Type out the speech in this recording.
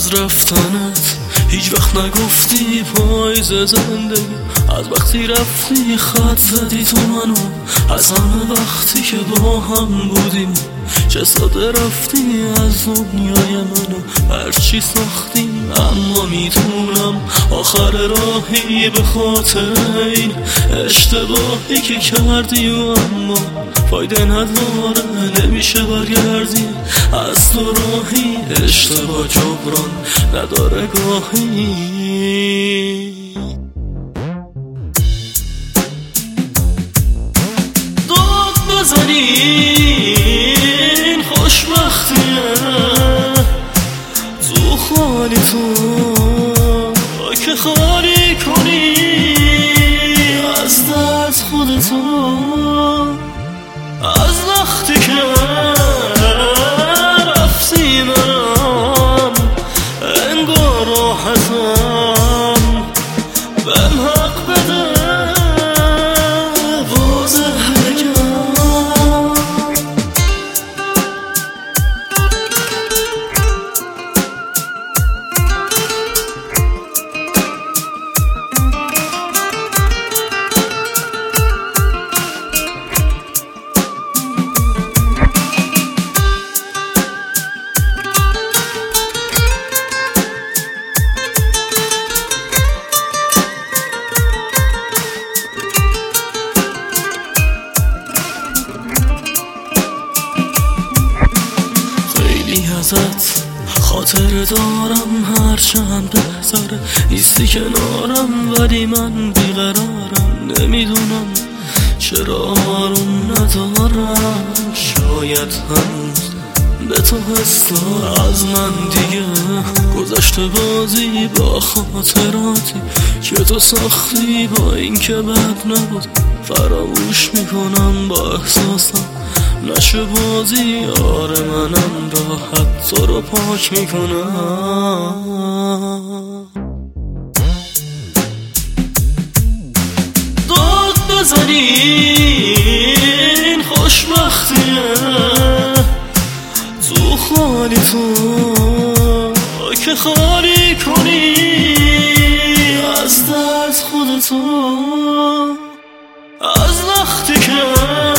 از رفتنت هیچ وقت نگفتی پاییز زندگی، از وقتی رفتی خط زدی تو منو، از همه وقتی که با هم بودیم چه ساده رفتی از دنیای منو. هرچی ساختیم اما میتونم آخر راهی به خاطر این اشتباهی که کردی و اما فایده نداره نمیشه برگردی از تو راهی، اشتباه جبران نداره گاهی. داد بزنین خوشبختیه تو خالی تو که خالی کنی از درد خودتو، از وقتی که رفتی منم انگار راحتم، بهم حق بده واضح بگم. ازت خاطر دارم هرچند بهتره نیستی کنارم، ولی من بیقرارم نمیدونم چرا آروم ندارم. شاید هنوز به تو حس از من دیگه گذشته بازی با خاطراتی که تو ساختی، با این که بد نبود فراموش میکنم با احساسم نشه بازی. آره منم راحت تو رو پاک میکنم. داد بزنین خوشبختیه تو خالی تو که خالی کنی از درد خودتو، از وقتی که